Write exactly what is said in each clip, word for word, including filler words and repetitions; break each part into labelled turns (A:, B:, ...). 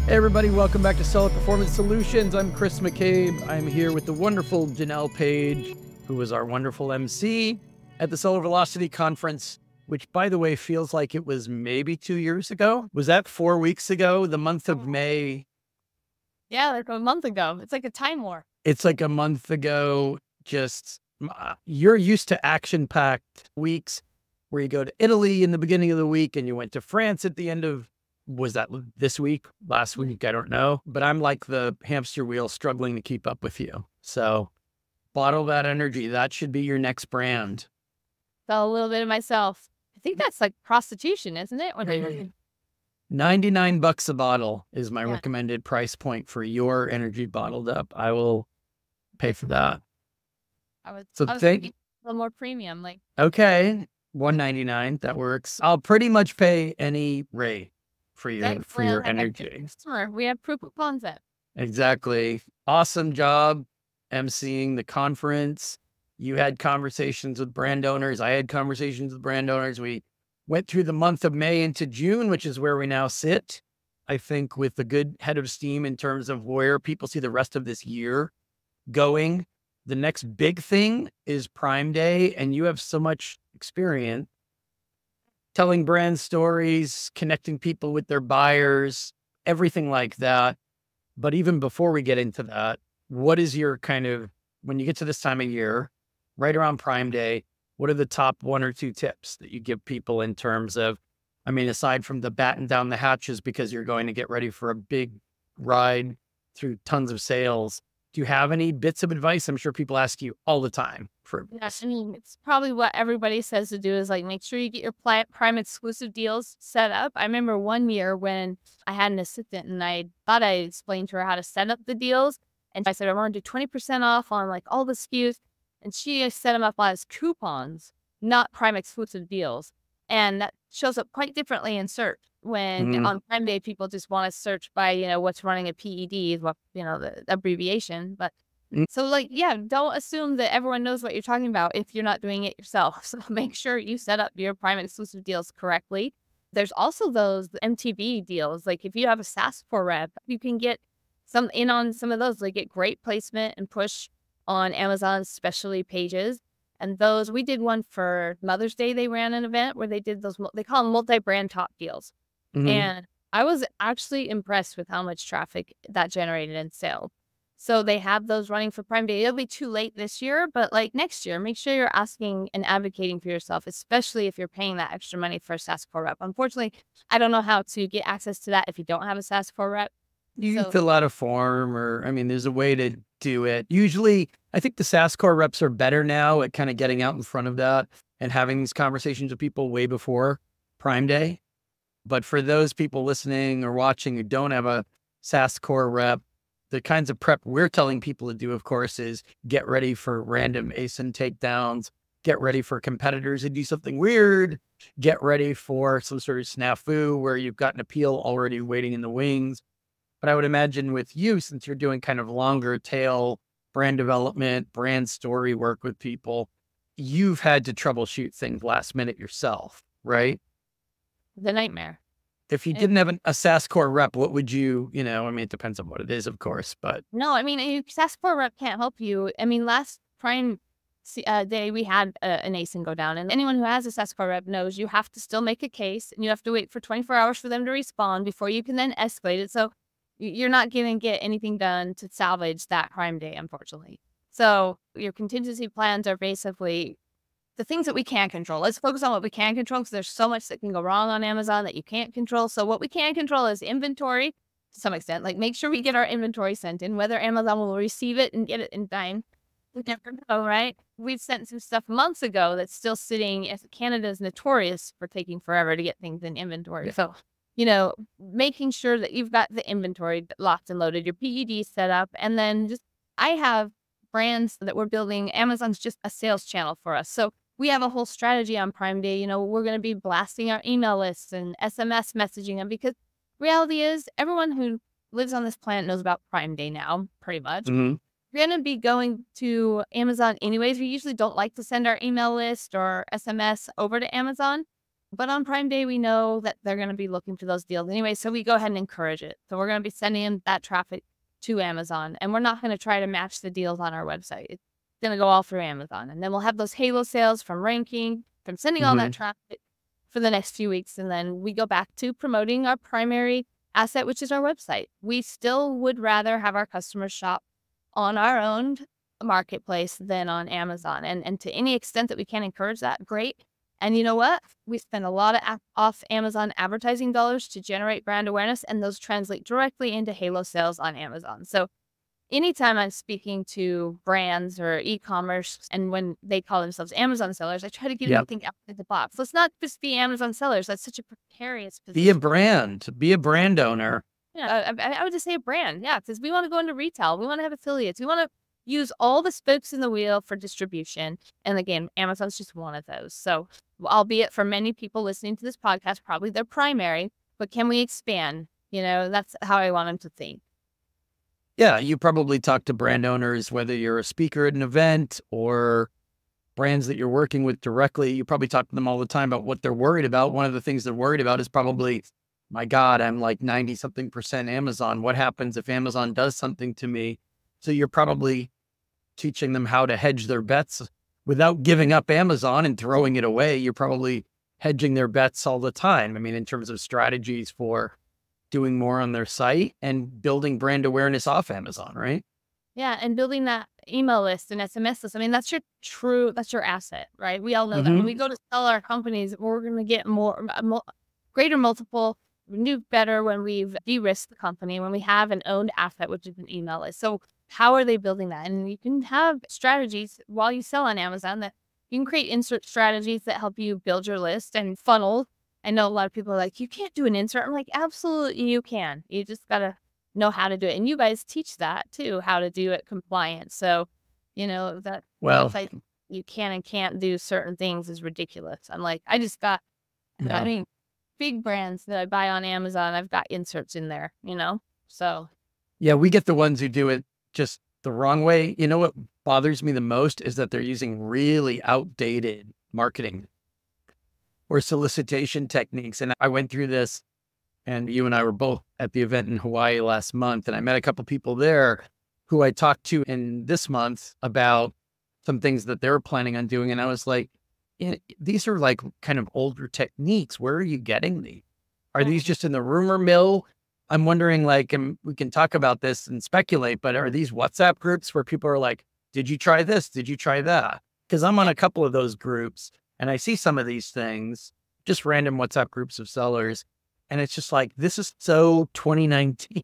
A: Hey everybody, welcome back to Stellar Performance Solutions. I'm Chris McCabe. I'm here with the wonderful Janelle Page, who was our wonderful M C at the Solar Velocity Conference, which, by the way, feels like it was maybe two years ago. Was that four weeks ago? The month of May?
B: Yeah, like a month ago. It's like a time war.
A: It's like a month ago. Just, uh, you're used to action-packed weeks where you go to Italy in the beginning of the week and you went to France at the end of was that this week, last week? I don't know. But I'm like the hamster wheel struggling to keep up with you. So bottle that energy. That should be your next brand.
B: Felt a little bit of myself. I think that's like prostitution, isn't it? When I-
A: ninety-nine bucks a bottle is my
B: Yeah.
A: recommended price point for your energy bottled up. I will pay for that.
B: I was,
A: So
B: I was
A: thank
B: thinking a little more premium. Like,
A: Okay. one ninety-nine. That works. I'll pretty much pay any rate for your
B: that,
A: for your energy.
B: customer, we have proof of concept.
A: Exactly. Awesome job emceeing the conference. You had conversations with brand owners. I had conversations with brand owners. We went through the month of May into June, which is where we now sit. I think with a good head of steam in terms of where people see the rest of this year going. The next big thing is Prime Day, and you have so much experience telling brand stories, connecting people with their buyers, everything like that. But even before we get into that, what is your kind of, when you get to this time of year, right around Prime Day, what are the top one or two tips that you give people in terms of, I mean, aside from the batten down the hatches because you're going to get ready for a big ride through tons of sales, do you have any bits of advice? I'm sure people ask you all the time for
B: Yeah, I mean, it's probably what everybody says to do is like make sure you get your pli- Prime exclusive deals set up. I remember one year when I had an assistant and I thought I explained to her how to set up the deals. And I said, I want to do twenty percent off on like all the S K Us. And she set them up as coupons, not Prime exclusive deals. And that shows up quite differently in search when
A: Mhm.
B: on Prime Day, people just want to search by, you know, what's running a P E D, is what, you know, the abbreviation. But
A: Mm.
B: so, like, yeah, don't assume that everyone knows what you're talking about if you're not doing it yourself. So make sure you set up your Prime exclusive deals correctly. There's also those M T V deals. Like if you have a SAS four rep, you can get some in on some of those. Like get great placement and push on Amazon's specialty pages. And those, we did one for Mother's Day. They ran an event where they did those, mul- they call them multi-brand top deals.
A: Mhm.
B: And I was actually impressed with how much traffic that generated in sales. So they have those running for Prime Day. It'll be too late this year, but like next year, make sure you're asking and advocating for yourself, especially if you're paying that extra money for a SAS four rep. Unfortunately, I don't know how to get access to that if you don't have a SAS four rep.
A: You can
B: So
A: fill out a form, or, I mean, there's a way to do it. Usually, I think the SaaS core reps are better now at kind of getting out in front of that and having these conversations with people way before Prime Day. But for those people listening or watching who don't have a SaaS core rep, the kinds of prep we're telling people to do, of course, is get ready for random A S I N takedowns, get ready for competitors who do something weird, get ready for some sort of snafu where you've got an appeal already waiting in the wings. But I would imagine with you, since you're doing kind of longer tail brand development, brand story work with people, you've had to troubleshoot things last minute yourself, right?
B: the nightmare.
A: If you
B: And
A: didn't have an, a SaaS core rep, what would you, you know, I mean, it depends on what it is, of course, but
B: no, I mean, a SAS four rep can't help you. I mean, last Prime s- uh, Day, we had uh, an A S I N go down, and anyone who has a SAS four rep knows you have to still make a case, and you have to wait for twenty-four hours for them to respond before you can then escalate it. So y- you're not going to get anything done to salvage that Prime Day, unfortunately. So your contingency plans are basically the things that we can control. Let's focus on what we can control because there's so much that can go wrong on Amazon that you can't control. So what we can control is inventory to some extent. Like make sure we get our inventory sent in, whether Amazon will receive it and get it in time. We never know, right? We've sent some stuff months ago that's still sitting, as Canada is notorious for taking forever to get things in inventory.
A: yeah.
B: So, you know, making sure that you've got the inventory locked and loaded, your P E D set up, and then just I have brands that we're building. Amazon's just a sales channel for us. So we have a whole strategy on Prime Day. You know, we're going to be blasting our email lists and S M S messaging them because reality is everyone who lives on this planet knows about Prime Day now, pretty much.
A: Mhm.
B: We're going to be going to Amazon anyways. We usually don't like to send our email list or S M S over to Amazon. But on Prime Day, we know that they're going to be looking for those deals anyway. So we go ahead and encourage it. So we're going to be sending in that traffic to Amazon, and we're not going to try to match the deals on our website. It's going to go all through Amazon. And then we'll have those halo sales from ranking, from sending all
A: hmm
B: that traffic for the next few weeks. And then we go back to promoting our primary asset, which is our website. We still would rather have our customers shop on our own marketplace than on Amazon. And, and to any extent that we can encourage that, great. And you know what? We spend a lot of a- off Amazon advertising dollars to generate brand awareness, and those translate directly into halo sales on Amazon. So anytime I'm speaking to brands or e-commerce, and when they call themselves Amazon sellers, I try to get them to
A: Yep.
B: think outside the box. Let's not just be Amazon sellers. That's such a precarious
A: Be a
B: position.
A: brand. Be a brand owner.
B: Yeah, I, I I would just say a brand. Yeah, because we want to go into retail. We want to have affiliates. We want to use all the spokes in the wheel for distribution. And again, Amazon's just one of those. So, albeit for many people listening to this podcast, probably their primary, but can we expand? You know, that's how I want them to think.
A: Yeah, you probably talk to brand owners, whether you're a speaker at an event or brands that you're working with directly. You probably talk to them all the time about what they're worried about. One of the things they're worried about is probably, my God, I'm like ninety something percent Amazon. What happens if Amazon does something to me? So you're probably teaching them how to hedge their bets without giving up Amazon and throwing it away. You're probably hedging their bets all the time. I mean, in terms of strategies for doing more on their site and building brand awareness off Amazon, right?
B: Yeah, and building that email list and S M S list. I mean, that's your true, that's your asset, right? We all know that. When
A: hmm
B: we go to sell our companies, we're going to get more, a mul- greater multiple. We do better when we've de-risked the company, when we have an owned asset, which is an email list. So how are they building that? And you can have strategies while you sell on Amazon that you can create insert strategies that help you build your list and funnel. I know a lot of people are like, you can't do an insert. I'm like, absolutely you can. You just got to know how to do it. And you guys teach that too, how to do it compliant. So, you know, that
A: Well,
B: it's like you can and can't do certain things is ridiculous. I'm like, I just got, I
A: no.
B: mean, big brands that I buy on Amazon, I've got inserts in there, you know? So,
A: Yeah, we get the ones who do it just the wrong way. You know what bothers me the most is that they're using really outdated marketing or solicitation techniques. And I went through this, and you and I were both at the event in Hawaii last month, and I met a couple people there who I talked to in this month about some things that they were planning on doing. And I was like, "Yeah, these are like kind of older techniques. Where are you getting these? Are these just in the rumor mill? I'm wondering, like, and we can talk about this and speculate, but are these WhatsApp groups where people are like, did you try this? Did you try that? Because I'm on a couple of those groups and I see some of these things, just random WhatsApp groups of sellers. And it's just like, this is so twenty nineteen,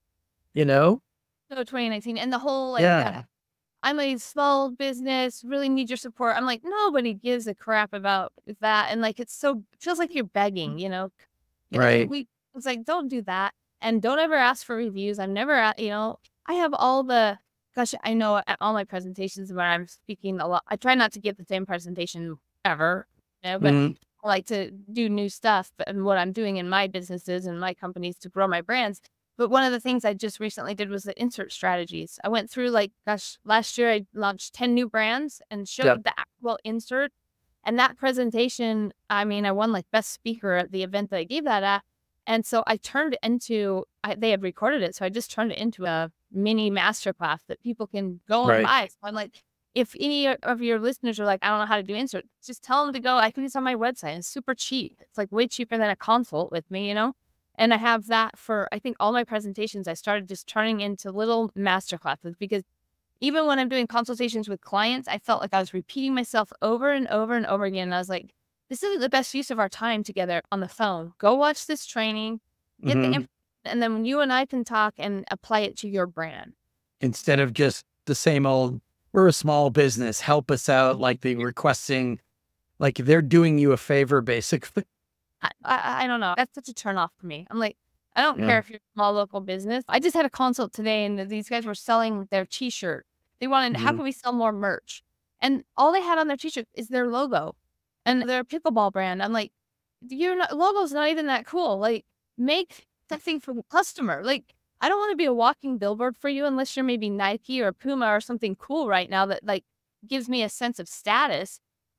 A: you know?
B: so twenty nineteen and the whole like,
A: Yeah.
B: uh, I'm a small business, really need your support. I'm like, nobody gives a crap about that. And like, it's so, it feels like you're begging, you know? You know,
A: Right.
B: we, it's like, don't do that. And don't ever ask for reviews. I'm never, at, you know, I have all the, gosh, I know at all my presentations when I'm speaking a lot, I try not to give the same presentation ever, you know, but
A: Mhm.
B: I like to do new stuff but- and what I'm doing in my businesses and my companies to grow my brands. But one of the things I just recently did was the insert strategies. I went through like, gosh, last year I launched ten new brands and showed
A: Yep.
B: the actual insert. And that presentation, I mean, I won like best speaker at the event that I gave that at. And so I turned it into, I, they had recorded it. So I just turned it into a mini masterclass that people can go and
A: Right.
B: buy. So I'm like, if any of your listeners are like, I don't know how to do insert, just tell them to go. I think it's on my website. It's super cheap. It's like way cheaper than a consult with me, you know? And I have that for, I think all my presentations, I started just turning into little masterclasses because even when I'm doing consultations with clients, I felt like I was repeating myself over and over and over again. And I was like, this isn't the best use of our time together on the phone. Go watch this training, get the
A: Mhm.
B: info, and then you and I can talk and apply it to your brand.
A: Instead of just the same old, we're a small business, help us out, like the requesting, like they're doing you a favor, basically.
B: I, I, I don't know. That's such a turn off for me. I'm like, I don't
A: Yeah.
B: care if you're a small local business. I just had a consult today and these guys were selling their t-shirt. They wanted, how
A: Mhm.
B: can we sell more merch? And all they had on their t-shirt is their logo and their pickleball brand. I'm like, your no- logo's not even that cool. Like, make something for the customer. Like, I don't want to be a walking billboard for you unless you're maybe Nike or Puma or something cool right now that like gives me a sense of status.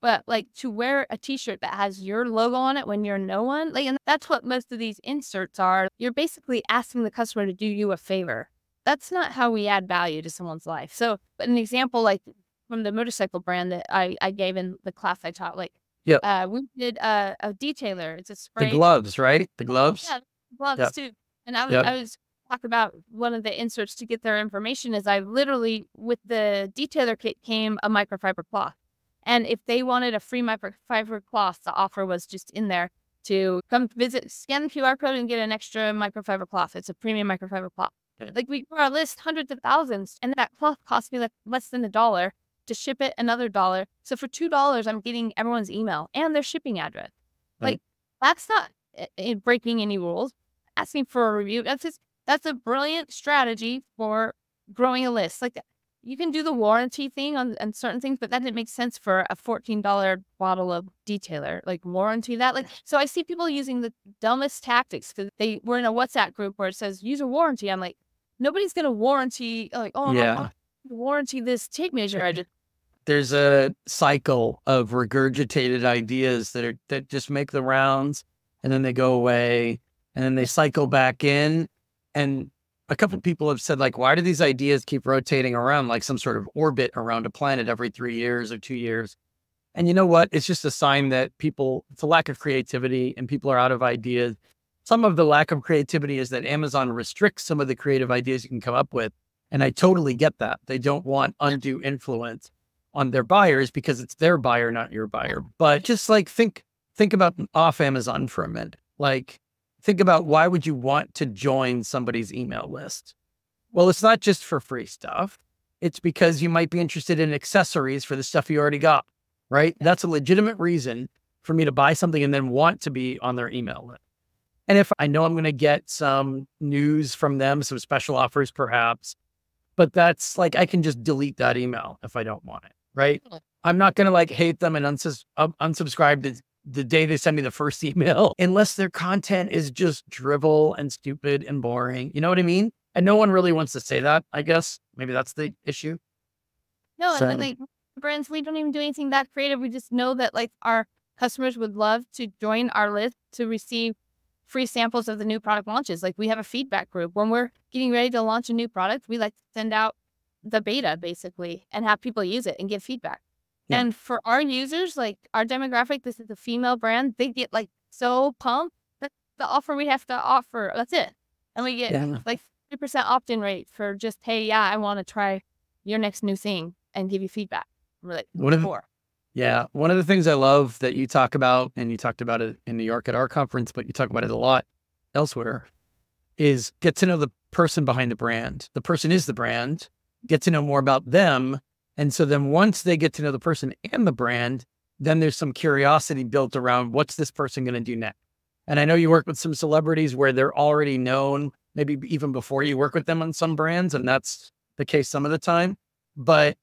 B: But like to wear a t-shirt that has your logo on it when you're no one, like, and that's what most of these inserts are. You're basically asking the customer to do you a favor. That's not how we add value to someone's life. So, but an example like from the motorcycle brand that I, I gave in the class I taught, like,
A: Yep.
B: uh, we did a, a detailer. It's a
A: The
B: spray.
A: gloves, right? The gloves.
B: Yeah, gloves
A: Yep.
B: too. And I was,
A: Yep.
B: I was talk about one of the inserts to get their information is I literally, with the detailer kit came a microfiber cloth. And if they wanted a free microfiber cloth, the offer was just in there to come visit, scan the Q R code and get an extra microfiber cloth. It's a premium microfiber cloth.
A: Okay.
B: Like we grew our list hundreds of thousands, and that cloth cost me like less than a dollar to ship it, another dollar. So for two dollars, I'm getting everyone's email and their shipping address.
A: Right.
B: Like that's not uh, uh, breaking any rules. Asking for a review. That's just, that's a brilliant strategy for growing a list. Like you can do the warranty thing on, on certain things, but that didn't make sense for a fourteen dollar bottle of detailer. Like warranty that. Like so, I see people using the dumbest tactics because they were in a WhatsApp group where it says use a warranty. I'm like, nobody's gonna warranty. Like, oh,
A: Yeah.
B: I'm warranty this tape measure. I just
A: There's a cycle of regurgitated ideas that are that just make the rounds, and then they go away, and then they cycle back in, and a couple of people have said, like, why do these ideas keep rotating around like some sort of orbit around a planet every three years or two years? And you know what? It's just a sign that people, it's a lack of creativity and people are out of ideas. Some of the lack of creativity is that Amazon restricts some of the creative ideas you can come up with. And I totally get that. They don't want undue influence on their buyers because it's their buyer, not your buyer. But just like think, think about off Amazon for a minute. Like, think about why would you want to join somebody's email list? Well, it's not just for free stuff. It's because you might be interested in accessories for the stuff you already got, right? That's a legitimate reason for me to buy something and then want to be on their email list. And if I know I'm going to get some news from them, some special offers perhaps, but that's like, I can just delete that email if I don't want it, right? I'm not going to like hate them and unsus- unsubscribe the, the day they send me the first email, unless their content is just drivel and stupid and boring. You know what I mean? And no one really wants to say that, I guess. Maybe that's the issue.
B: no,
A: So-
B: and like brands, we don't even do anything that creative. We just know that like our customers would love to join our list to receive free samples of the new product launches. Like we have a feedback group. When we're getting ready to launch a new product, we like to send out the beta basically and have people use it and give feedback.
A: Yeah.
B: And for our users, like our demographic, this is a female brand, they get like so pumped that the offer we have to offer, that's it. And we get
A: Yeah.
B: like fifty percent opt-in rate for just, hey, yeah, I want to try your next new thing and give you feedback. We're like,
A: What if-
B: four.
A: Yeah. One of the things I love that you talk about, and you talked about it in New York at our conference, but you talk about it a lot elsewhere, is get to know the person behind the brand. The person is the brand, get to know more about them. And so then once they get to know the person and the brand, then there's some curiosity built around what's this person going to do next. And I know you work with some celebrities where they're already known, maybe even before you work with them on some brands. And that's the case some of the time. But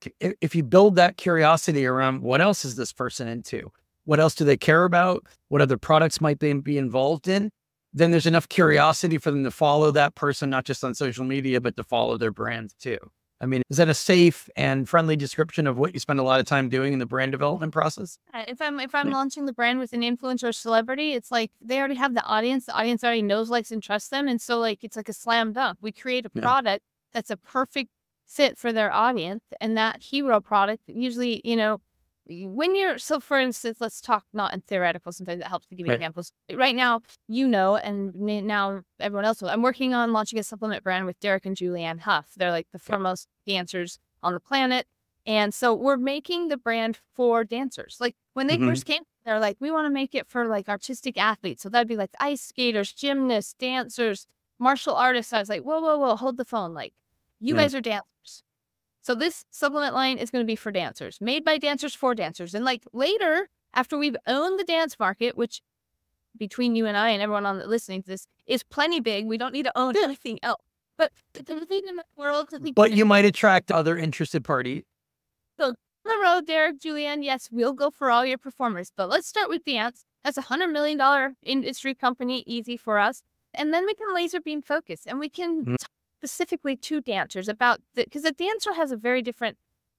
A: if you build that curiosity around what else is this person into, what else do they care about, what other products might they be involved in, then there's enough curiosity for them to follow that person, not just on social media, but to follow their brand too. I mean, is that a safe and friendly description of what you spend a lot of time doing in the brand development process?
B: Uh, If I'm if I'm launching the brand with an influencer or celebrity, it's like they already have the audience. The audience already knows, likes, and trusts them. And so like it's like a slam dunk. We create a
A: Yeah.
B: product that's a perfect fit for their audience. And that hero product usually, you know, when you're so for instance, let's talk not in theoretical, sometimes it helps to give you
A: Right.
B: examples. Right now, you know, and n- now everyone else will. I'm working on launching a supplement brand with Derek and Julianne Hough. They're like the foremost dancers on the planet. And so we're making the brand for dancers. Like when they
A: Mhm.
B: first came, they're like, we want to make it for like artistic athletes. So that'd be like ice skaters, gymnasts, dancers, martial artists. I was like, whoa, whoa, whoa, hold the phone. Like, you
A: Yeah.
B: guys are dancers. So this supplement line is going to be for dancers, made by dancers for dancers. And like later, after we've owned the dance market, which between you and I and everyone on the listening to this is plenty big. We don't need to own anything else. But the thing in the world to think
A: But you might attract other interested parties.
B: on the road, Derek, Julianne, yes, we'll go for all your performers. But let's start with dance. That's a hundred million dollar industry company, easy for us. And then we can laser beam focus and we can
A: Mhm.
B: talk specifically to dancers about the because a dancer has a very different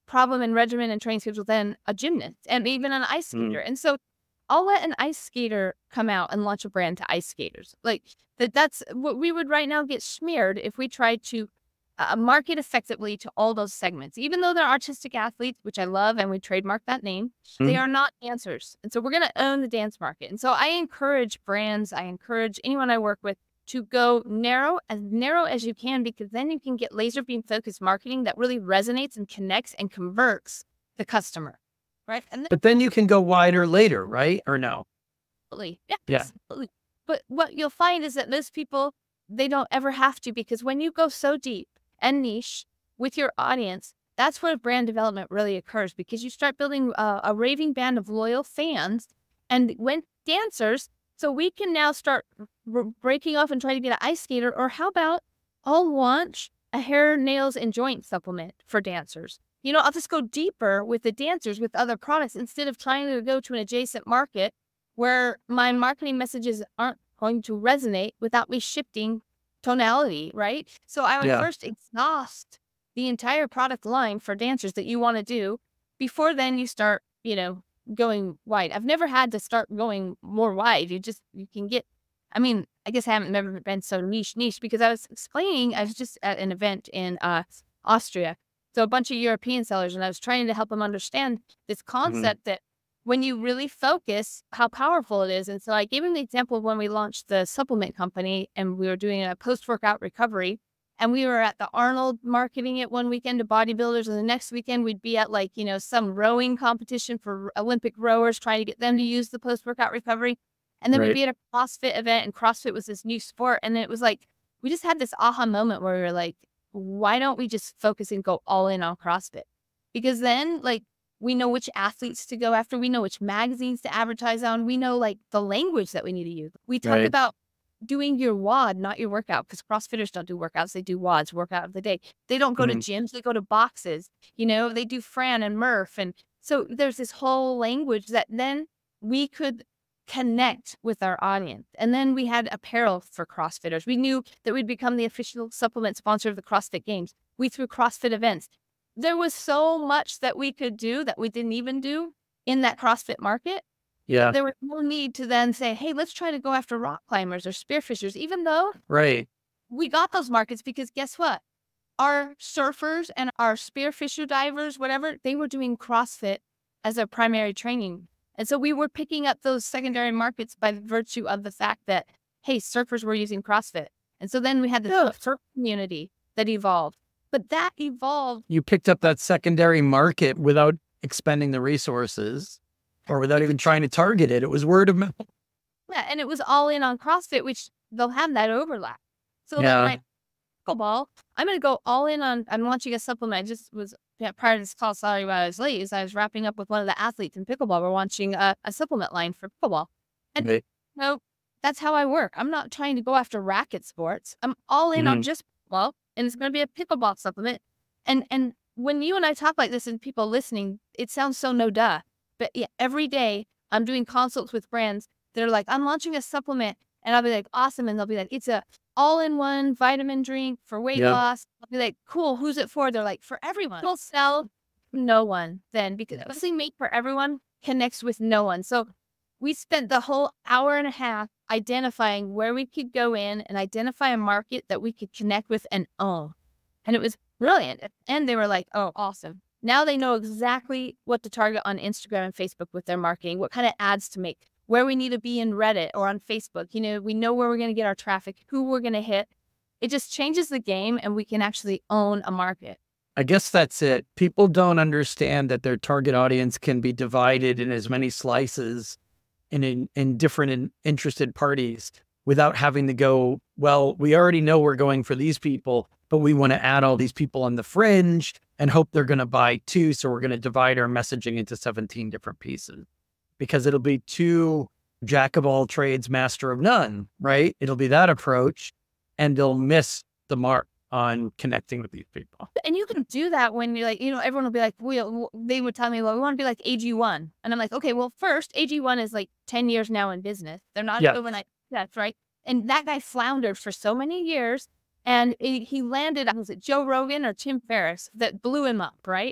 B: problem and regimen and training schedule than a gymnast and even an ice
A: Mm.
B: skater. And so I'll let an ice skater come out and launch a brand to ice skaters. Like that, that's what we would right now get smeared if we tried to uh, market effectively to all those segments. Even though they're artistic athletes, which I love, and we trademark that name, they
A: Mm.
B: are not dancers. And so we're going to own the dance market. And so I encourage brands, I encourage anyone I work with to go narrow, as narrow as you can, because then you can get laser beam focused marketing that really resonates and connects and converts the customer. Right. And then
A: But then you can go wider later, right? Or no?
B: absolutely. Yeah,
A: Yeah.
B: absolutely. But what you'll find is that most people, they don't ever have to, because when you go so deep and niche with your audience, that's where brand development really occurs, because you start building a, a raving band of loyal fans and when dancers. So we can now start r- breaking off and try to get an ice skater, or how about I'll launch a hair, nails, and joint supplement for dancers. You know, I'll just go deeper with the dancers with other products instead of trying to go to an adjacent market where my marketing messages aren't going to resonate without me shifting tonality, right? So I would
A: Yeah.
B: first exhaust the entire product line for dancers that you want to do before then you start, you know, going wide. I've never had to start going more wide. You just, you can get, I mean, I guess I haven't never been so niche niche because I was explaining, I was just at an event in uh, Austria. So a bunch of European sellers, and I was trying to help them understand this concept that when you really focus, how powerful it is. And so I gave him the example of when we launched the supplement company and we were doing a post-workout recovery. And we were at the Arnold marketing it one weekend to bodybuilders. And the next weekend we'd be at like, you know, some rowing competition for Olympic rowers, trying to get them to use the post-workout recovery. And then
A: Right.
B: we'd be at a CrossFit event, and CrossFit was this new sport. And it was like, we just had this aha moment where we were like, why don't we just focus and go all in on CrossFit? Because then like, we know which athletes to go after. We know which magazines to advertise on. We know like the language that we need to use. We talk
A: Right.
B: about doing your W O D, not your workout, because CrossFitters don't do workouts. They do W O Ds, workout of the day. They don't go to
A: Mhm.
B: gyms. They go to boxes. You know, they do Fran and Murph. And so there's this whole language that then we could connect with our audience. And then we had apparel for CrossFitters. We knew that we'd become the official supplement sponsor of the CrossFit Games. We threw CrossFit events. There was so much that we could do that we didn't even do in that CrossFit market.
A: Yeah.
B: There was no need to then say, hey, let's try to go after rock climbers or spearfishers, even though
A: Right.
B: we got those markets, because guess what? Our surfers and our spearfisher divers, whatever, they were doing CrossFit as their primary training. And so we were picking up those secondary markets by virtue of the fact that, hey, surfers were using CrossFit. And so then we had the
A: Yeah.
B: surf community that evolved. But that evolved.
A: You picked up that secondary market without expending the resources or without even trying to target it. It was word of mouth.
B: Yeah, and it was all in on CrossFit, which they'll have that overlap. So
A: Yeah.
B: like my pickleball, I'm going to go all in on, I'm launching a supplement. I just was, yeah, prior to this call, sorry why I was late, is I was wrapping up with one of the athletes in pickleball. We're launching a, a supplement line for pickleball. And
A: Right.
B: no, that's how I work. I'm not trying to go after racket sports. I'm all in on
A: Mhm.
B: just pickleball, and it's going to be a pickleball supplement. And and when you and I talk like this and people listening, it sounds so no duh. But yeah, every day I'm doing consults with brands that are like, I'm launching a supplement, and I'll be like, awesome, and they'll be like, it's a all-in-one vitamin drink for weight
A: Yep.
B: loss. I'll be like, cool, who's it for? They're like, for everyone. It'll sell no one then, because something made for everyone connects with no one. So we spent the whole hour and a half identifying where we could go in and identify a market that we could connect with and own. And it was brilliant. And they were like, oh, awesome. Now they know exactly what to target on Instagram and Facebook with their marketing, what kind of ads to make, where we need to be in Reddit or on Facebook. You know, we know where we're going to get our traffic, who we're going to hit. It just changes the game, and we can actually own a market.
A: I guess that's it. People don't understand that their target audience can be divided in as many slices and in, in different in, interested parties without having to go, well, we already know we're going for these people, but we want to add all these people on the fringe and hope they're going to buy too. So we're going to divide our messaging into seventeen different pieces because it'll be too jack of all trades, master of none, right? It'll be that approach, and they'll miss the mark on connecting with these people.
B: And you can do that when you're like, you know, everyone will be like, we, they would tell me, well, we want to be like A G one. And I'm like, okay, well, first, A G one is like ten years now in business. They're not
A: Yeah.
B: overnight. That's right. And that guy floundered for so many years. And it, he landed, was it Joe Rogan or Tim Ferriss that blew him up, right?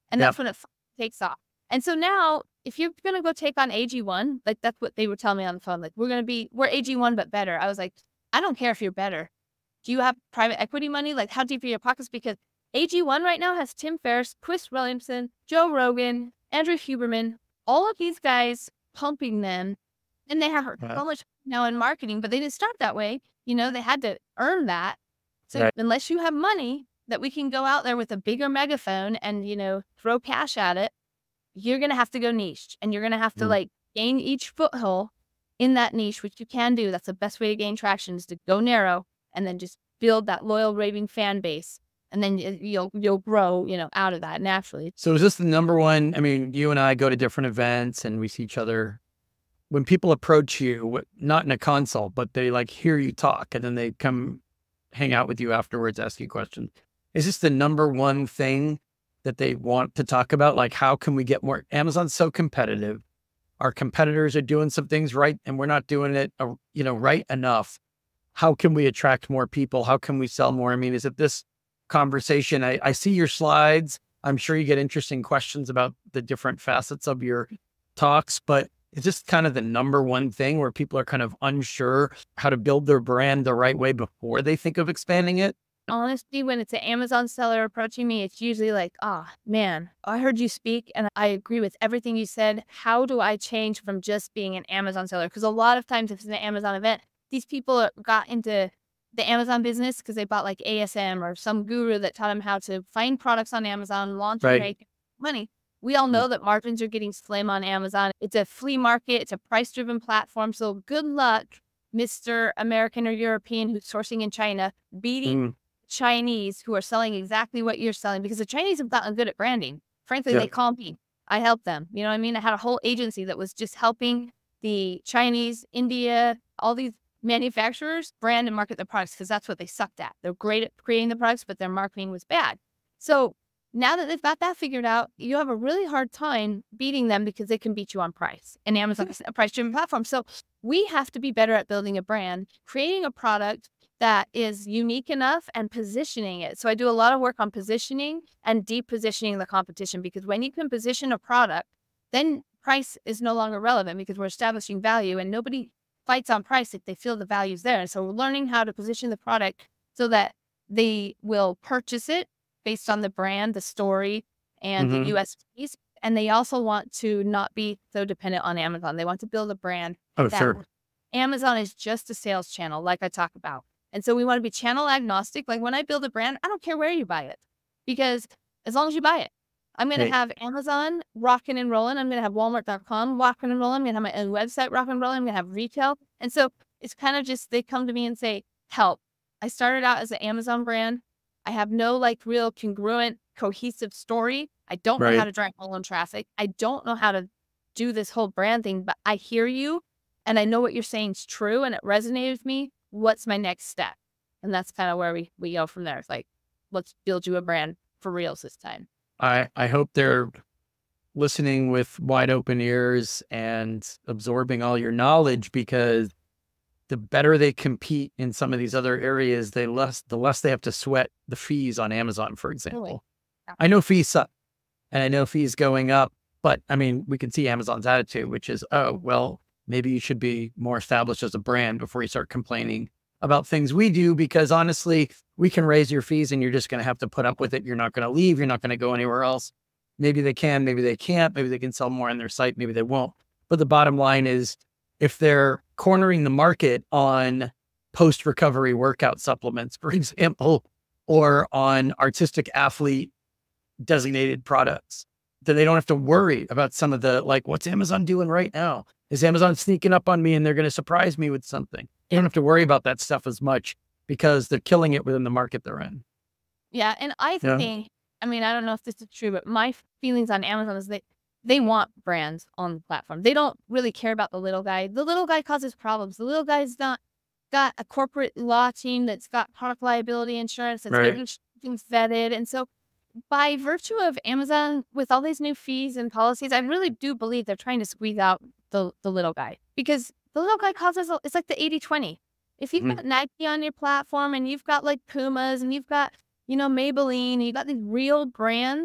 B: And
A: Yeah.
B: that's when it takes off. And so now, if you're going to go take on A G one, like that's what they were telling me on the phone, like, we're going to be, we're A G one, but better. I was like, I don't care if you're better. Do you have private equity money? Like, how deep are your pockets? Because A G one right now has Tim Ferriss, Chris Williamson, Joe Rogan, Andrew Huberman, all of these guys pumping them. And they have
A: Yeah.
B: so much now in marketing, but they didn't start that way. You know, they had to earn that. So
A: Right.
B: unless you have money that we can go out there with a bigger megaphone and, you know, throw cash at it, you're going to have to go niche, and you're going to have to
A: Mm.
B: like gain each foothold in that niche, which you can do. That's the best way to gain traction, is to go narrow and then just build that loyal raving fan base. And then y- you'll, you'll grow, you know, out of that naturally.
A: So is this the number one? I mean, you and I go to different events and we see each other. When people approach you, not in a consult, but they like hear you talk and then they come hang out with you afterwards, ask you questions. Is this the number one thing that they want to talk about? Like, how can we get more? Amazon's so competitive. Our competitors are doing some things right, and we're not doing it, uh, you know, right enough. How can we attract more people? How can we sell more? I mean, is it this conversation? I, I see your slides. I'm sure you get interesting questions about the different facets of your talks, but it's just kind of the number one thing where people are kind of unsure how to build their brand the right way before they think of expanding it.
B: Honestly, when it's an Amazon seller approaching me, it's usually like, oh man, I heard you speak and I agree with everything you said. How do I change from just being an Amazon seller? Because a lot of times if it's an Amazon event, these people got into the Amazon business because they bought like A S M or some guru that taught them how to find products on Amazon, launch and
A: Right.
B: make money. We all know that margins are getting slim on Amazon. It's a flea market. It's a price-driven platform. So good luck, Mister American or European who's sourcing in China, beating
A: Mm.
B: Chinese who are selling exactly what you're selling, because the Chinese have gotten good at branding. Frankly,
A: Yeah.
B: they call me. I help them. You know what I mean? I had a whole agency that was just helping the Chinese, India, all these manufacturers brand and market their products because that's what they sucked at. They're great at creating the products, but their marketing was bad. So now that they've got that figured out, you have a really hard time beating them because they can beat you on price. And Amazon is a price-driven platform. So we have to be better at building a brand, creating a product that is unique enough and positioning it. So I do a lot of work on positioning and deep positioning the competition, because when you can position a product, then price is no longer relevant because we're establishing value, and nobody fights on price if they feel the value's there. And so we're learning how to position the product so that they will purchase it based on the brand, the story, and
A: Mhm.
B: the U S Ps. And they also want to not be so dependent on Amazon. They want to build a brand
A: Oh,
B: that
A: sure.
B: Amazon is just a sales channel, like I talk about. And so we want to be channel agnostic. Like when I build a brand, I don't care where you buy it, because as long as you buy it, I'm going to
A: Hey.
B: have Amazon rocking and rolling. I'm going to have Walmart dot com rocking and rolling. I'm going to have my own website rocking and rolling. I'm going to have retail. And so it's kind of just, they come to me and say, help. I started out as an Amazon brand. I have no like real congruent, cohesive story. I don't know
A: Right.
B: how to drive my own traffic. I don't know how to do this whole brand thing, but I hear you and I know what you're saying is true and it resonated with me. What's my next step? And that's kind of where we, we go from there. It's like, let's build you a brand for reals this time.
A: I, I hope they're listening with wide open ears and absorbing all your knowledge, because the better they compete in some of these other areas, they less the less they have to sweat the fees on Amazon, for example.
B: Yeah.
A: I know fees suck, and I know fees going up, but I mean, we can see Amazon's attitude, which is, oh, well, maybe you should be more established as a brand before you start complaining about things we do, because honestly, we can raise your fees and you're just going to have to put up with it. You're not going to leave. You're not going to go anywhere else. Maybe they can, maybe they can't, maybe they can sell more on their site, maybe they won't. But the bottom line is, if they're cornering the market on post-recovery workout supplements, for example, or on artistic athlete designated products, then they don't have to worry about some of the, like, what's Amazon doing right now? Is Amazon sneaking up on me and they're going to surprise me with something? You don't have to worry about that stuff as much because they're killing it within the market they're in.
B: Yeah. And I
A: Yeah.
B: think, I mean, I don't know if this is true, but my feelings on Amazon is that they want brands on the platform. They don't really care about the little guy. The little guy causes problems. The little guy's not got a corporate law team that's got product liability insurance, that's
A: Right.
B: getting things vetted. And so by virtue of Amazon, with all these new fees and policies, I really do believe they're trying to squeeze out the, the little guy, because the little guy causes, a- it's like the eighty twenty. If you've
A: Mhm.
B: got Nike on your platform and you've got like Pumas and you've got, you know, Maybelline, and you've got these real brands,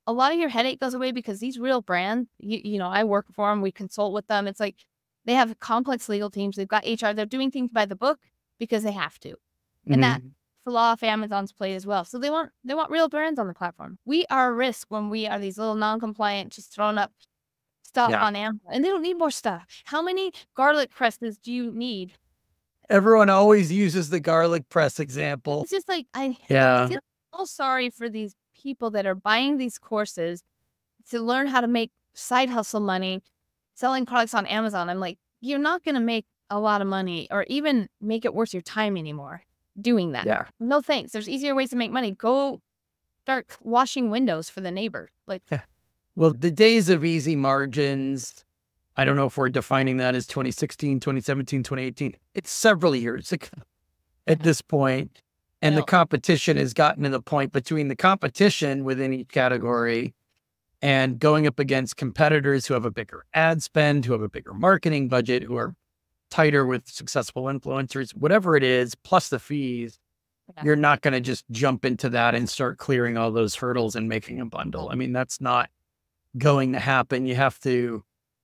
B: a lot of your headache goes away because these real brands, you, you know, I work for them, we consult with them. It's like they have complex legal teams. They've got H R. They're doing things by the book because they have to. And that
A: Mhm.
B: fell off Amazon's plate as well. So they want they want real brands on the platform. We are a risk when we are these little non-compliant, just throwing up stuff
A: Yeah.
B: on Amazon. And they don't need more stuff. How many garlic presses do you need?
A: Everyone always uses the garlic press example.
B: It's just like, I
A: Yeah.
B: feel so sorry for these people that are buying these courses to learn how to make side hustle money, selling products on Amazon. I'm like, you're not going to make a lot of money or even make it worth your time anymore doing that.
A: Yeah.
B: No thanks. There's easier ways to make money. Go start washing windows for the neighbor. Like,
A: Well, the days of easy margins, I don't know if we're defining that as twenty sixteen, twenty seventeen, twenty eighteen. It's several years ago at this point. And the
B: know.
A: competition has gotten to the point between the competition within each category and going up against competitors who have a bigger ad spend, who have a bigger marketing budget, who are tighter with successful influencers, whatever it is, plus the fees.
B: Yeah.
A: You're not going to just jump into that and start clearing all those hurdles and making a bundle. I mean, that's not going to happen. You have to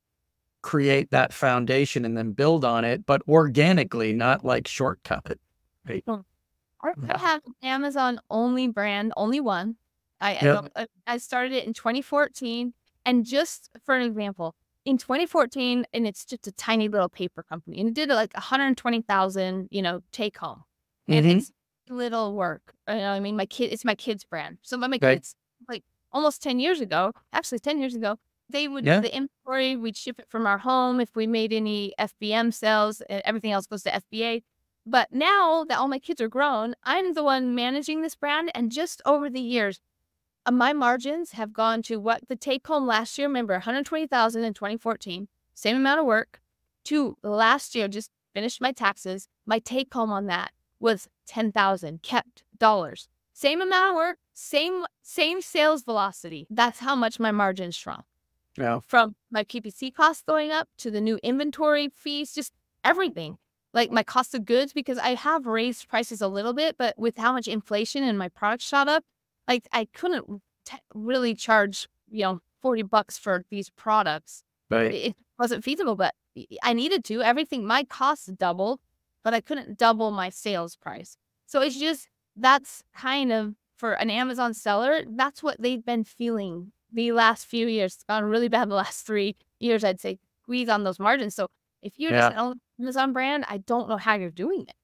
A: create that foundation and then build on it, but organically, not like shortcut it. Right?
B: I I have Amazon only brand, only one. I I
A: Yep.
B: don't- I I started it in twenty fourteen, and just for an example, in twenty fourteen, and it's just a tiny little paper company, and it did like one hundred twenty thousand, you know, take home, and
A: Mhm.
B: it's little work. You know, what I mean, my kid, it's my kid's brand. So my, my
A: Okay.
B: kids, like almost ten years ago, actually ten years ago, they would
A: Yeah.
B: the inventory, we'd ship it from our home. If we made any F B M sales, e- everything else goes to F B A. But now that all my kids are grown, I'm the one managing this brand. And just over the years, uh, my margins have gone to what the take home last year, remember one hundred twenty thousand in twenty fourteen, same amount of work, to last year, just finished my taxes. My take home on that was ten thousand kept dollars. Same amount of work, same, same sales velocity. That's how much my margin shrunk.
A: Yeah.
B: From my P P C costs going up to the new inventory fees, just everything. Like my cost of goods, because I have raised prices a little bit, but with how much inflation and my products shot up, like I couldn't t- really charge, you know, forty bucks for these products.
A: Right.
B: It wasn't feasible, but I needed to. Everything, my costs doubled, but I couldn't double my sales price. So it's just, that's kind of, for an Amazon seller, that's what they've been feeling the last few years. It's gone really bad the last three years, I'd say, squeeze on those margins. So if you're just
A: Yeah.
B: an Amazon brand, I don't know how you're doing it.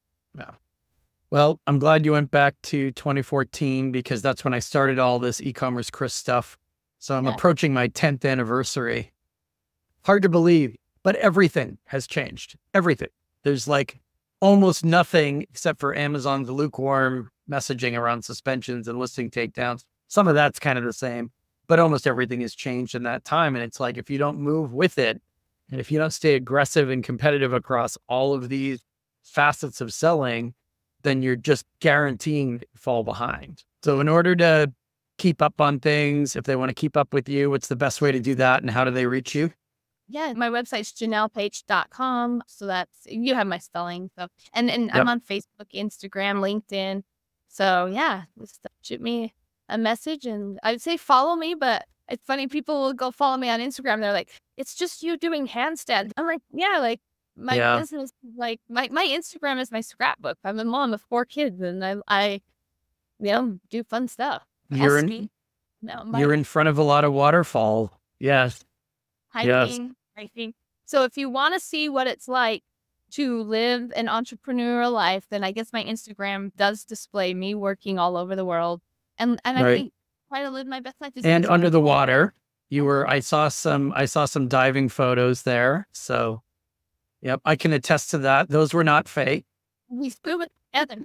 A: Well, I'm glad you went back to twenty fourteen because that's when I started all this e-commerce Chris stuff. So I'm
B: Yeah.
A: approaching my tenth anniversary. Hard to believe, but everything has changed. Everything. There's like almost nothing except for Amazon's lukewarm messaging around suspensions and listing takedowns. Some of that's kind of the same, but almost everything has changed in that time. And it's like, if you don't move with it, and if you don't stay aggressive and competitive across all of these facets of selling, then you're just guaranteeing to fall behind. So in order to keep up on things, if they want to keep up with you, what's the best way to do that? And how do they reach you?
B: Yeah, my website's janelle page dot com. So that's, you have my spelling. So, and, and
A: Yep.
B: I'm on Facebook, Instagram, LinkedIn. So yeah, just shoot me a message, and I'd say follow me, but it's funny. People will go follow me on Instagram. They're like, it's just you doing handstands. I'm like, yeah, like my
A: Yeah.
B: business, like my, my Instagram is my scrapbook. I'm a mom of four kids, and I, I, you know, do fun stuff.
A: You're
B: Ask
A: in,
B: me. No, my
A: you're in front of a lot of waterfall. Yes. Yes.
B: hiking, hiking. So if you want to see what it's like to live an entrepreneurial life, then I guess my Instagram does display me working all over the world, and and I
A: Right.
B: think try to live my best life. Is
A: And
B: is
A: under
B: what-
A: the water, you were, I saw some, I saw some diving photos there. So, yep, I can attest to that. Those were not fake.
B: we scuba together.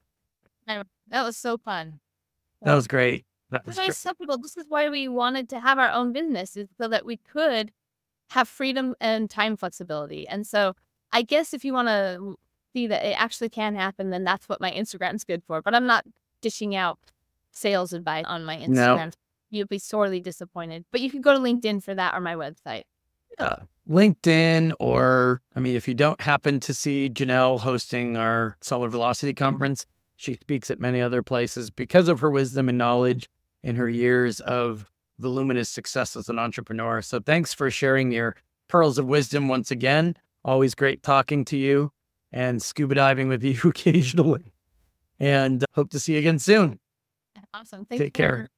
B: I- That was so fun.
A: That was great. That was
B: That's why I
A: great.
B: tell people this is why we wanted to have our own business, is so that we could have freedom and time flexibility. And so I guess if you want to see that it actually can happen, then that's what my Instagram's good for. But I'm not dishing out sales advice on my
A: No.
B: Instagram. You'll be sorely disappointed. But you can go to LinkedIn for that, or my website.
A: Uh, LinkedIn, or, I mean, if you don't happen to see Janelle hosting our Solar Velocity conference, she speaks at many other places because of her wisdom and knowledge in her years of voluminous success as an entrepreneur. So thanks for sharing your pearls of wisdom once again. Always great talking to you and scuba diving with you occasionally. And hope to see you again soon.
B: Awesome. Thank
A: Take
B: you.
A: care.